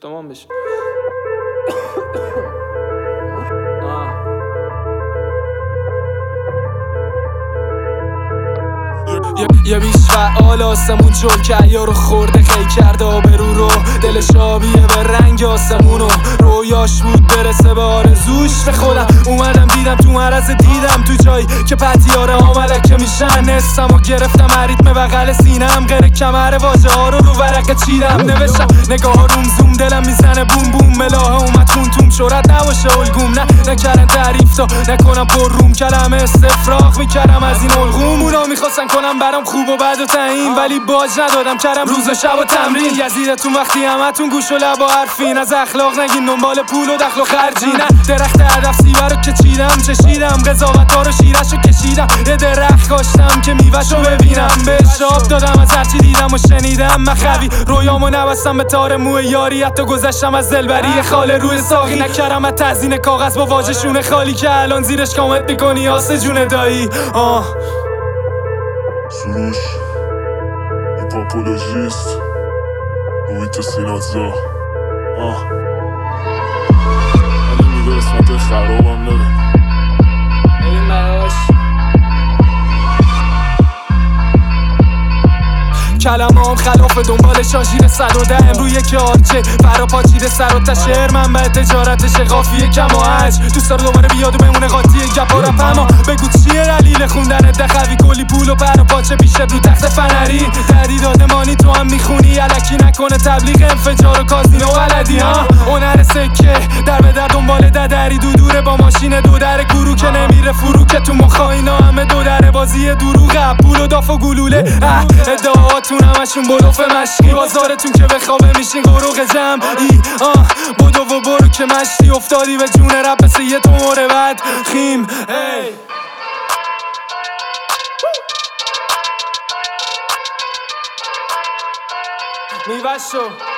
ساختمان بشه. یه بیش فعال آسمون جل که عیارو خورده خی کرده آبرو رو، دلش آبیه به رنگ آسمونو، رویاش بود برسه به آرزوش. به خودم اومدم دیدم تو معرض دیدم، تو جایی که پتیاره ها ملکه میشن. نستم و گرفتم ریتم بغل سینم، غیر کمر واژه ها رو ورقه چیدم. نوشتم نگاه ها روم زوم، دلم میزنه بوم بوم. ملاحه اومد تون توم، شورت نباشه الگوم. نکردن تعریف تا نکنم پر روم، کلمه استفراغ میکردم از این الگوم. اونا میخواستن کنم برام خوب و بد و تعیین، ولی باج ندادم کردم روز و شب و تمرین. یزیدتون وقتی همتون گوش و لب و حرفین، از اخلاق نگین دنبال پول و دخل و خرجی. نه درخت هدف سیبه رو که چیدم چشیدم، قضاوت ها رو شیرش رو کشیدم. یه درخت کاشتم که میوش رو ببینم، بهش آب دادم از هرچی دیدم و شنیدم. مخوی رویامو نبستم به تار موی یاری، حتی گذشتم از دلبری خاله روی ساقی. نکردم از تزیین کاغذ با واژه شونه خالی، که الان زیرش کامنت میکنی آسه جون دایی. سروش هیپاپولوژیست محیط سینازا. ولی میگه قسمت خرابم داره. بریم براش. کلمام خلاف دنبال شاژیر 110 روی کارچه فرا پاچیده سر و تشهر. منبع تجارتش قافیه کم و عج، دوست داره دوباره بیاد و بمونه قاطی گپ و رپ. اما بگو چیه دلیل خوندن دخوی؟ کلی پول و پر و پاچه پیشت رو تخت فنری. تهدیدات مانی تو هم میخونی، الکی نکنه تبلیغ انفجار و کازینو ولدی. هنر سکه در به در دنبال ددری، دوره با ماشین دو در گروه که نمیره فرو، که تو مخا اینا همه دو در بازی دروغه. پول و داف و گلوله ادعاهاتون همشون بلوف مشکی، بازارتون که بخوابه میشین گروغ جمعی. بدو و برو که مشتی افتادی به جون رب مثل یه تومور بد خیم. میوشو